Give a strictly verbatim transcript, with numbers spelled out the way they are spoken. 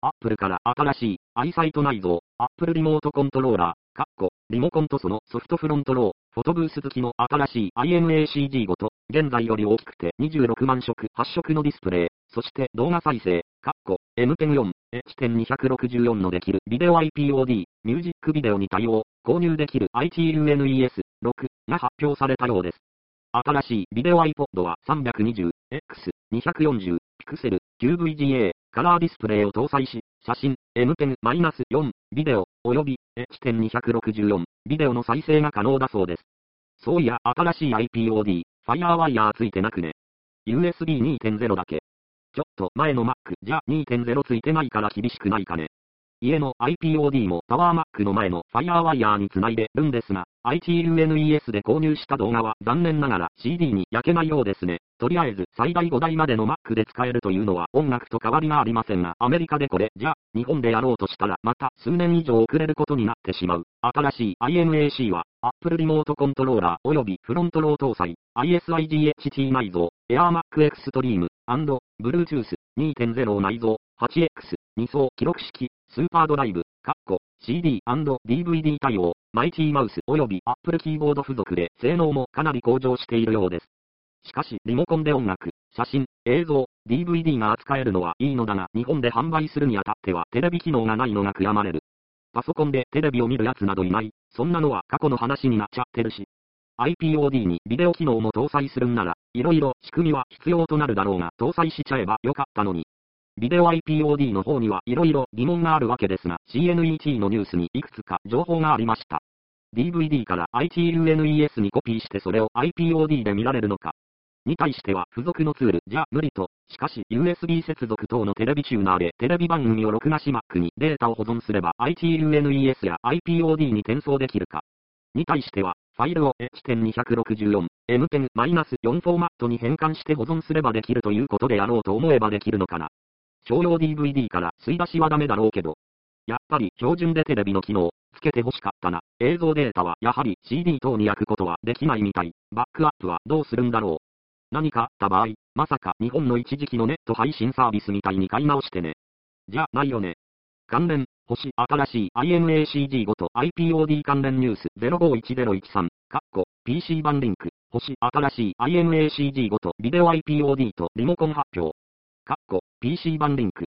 Apple から新しい、アイサイト内蔵、Apple リモートコントローラー、かっこ、リモコンとそのソフトフロントロー、フォトブース付きの新しい アイエムエーシージーごと、現在より大きくてにじゅうろくまん色、はち色のディスプレイ、そして動画再生、かっこ、エムペンフォー、エイチにろくよん のできるビデオ アイピーオーディー、ミュージックビデオに対応、購入できる アイティーユーエヌイーエスろく が発表されたようです。新しいビデオ iPod は さんびゃくにじゅうエックスにひゃくよんじゅう ピクセル キューブイジーエー カラーディスプレイを搭載し、写真、エムペン よん ビデオ、および エイチにろくよん ビデオの再生が可能だそうです。そういや、新しい アイピーオーディー、FireWire ついてなくね。ユーエスビーにてんゼロ だけ。ちょっと前の Mac じゃ にてんゼロ ついてないから厳しくないかね。家の アイピーオーディー も PowerMac の前の FireWire につないでるんですが、アイティーユーエヌイーエス で購入した動画は残念ながら シーディー に焼けないようですね。とりあえず最大ごだいまでの Mac で使えるというのは音楽と変わりがありませんが、アメリカでこれじゃ日本でやろうとしたらまた数年以上遅れることになってしまう。新しい アイエムエーシー は Apple リモートコントローラー及びフロントロー搭載 アイエスアイジーエイチティー 内蔵 AirMac Extreme& Bluetooth にてんゼロ を内蔵 はちエックス に層記録式スーパードライブ、かっこ シーディー&ディーブイディー 対応、マイティマウス及び Apple キーボード付属で性能もかなり向上しているようです。しかし、リモコンで音楽、写真、映像、ディーブイディー が扱えるのはいいのだが、日本で販売するにあたってはテレビ機能がないのが悔やまれる。パソコンでテレビを見るやつなどいない、そんなのは過去の話になっちゃってるし。アイピーオーディー にビデオ機能も搭載するんなら、いろいろ仕組みは必要となるだろうが、搭載しちゃえばよかったのに。ビデオ アイピーオーディー の方には色々疑問があるわけですが、シーエヌイーティー のニュースにいくつか情報がありました。ディーブイディー から アイティーユーエヌイーエス にコピーしてそれを アイピーオーディー で見られるのか。に対しては付属のツールじゃ無理と、しかし ユーエスビー 接続等のテレビチューナーでテレビ番組を録画し Mac にデータを保存すれば アイティーユーエヌイーエス や アイピーオーディー に転送できるか。に対しては、ファイルを エイチにろくよん、エムペン よん フォーマットに変換して保存すればできるということでやろうと思えばできるのかな。商用 ディーブイディー から吸い出しはダメだろうけど。やっぱり標準でテレビの機能、つけて欲しかったな。映像データはやはり シーディー 等に焼くことはできないみたい。バックアップはどうするんだろう。何かあった場合、まさか日本の一時期のネット配信サービスみたいに買い直してね。じゃないよね。関連、星新しい アイエムエーシージーごと アイピーオーディー 関連ニュースゼロごいちゼロいちさん、かっこ ピーシー 版リンク、星新しい アイエムエーシージーごとビデオ アイピーオーディー とリモコン発表。かっこ ピーシー 版リンク、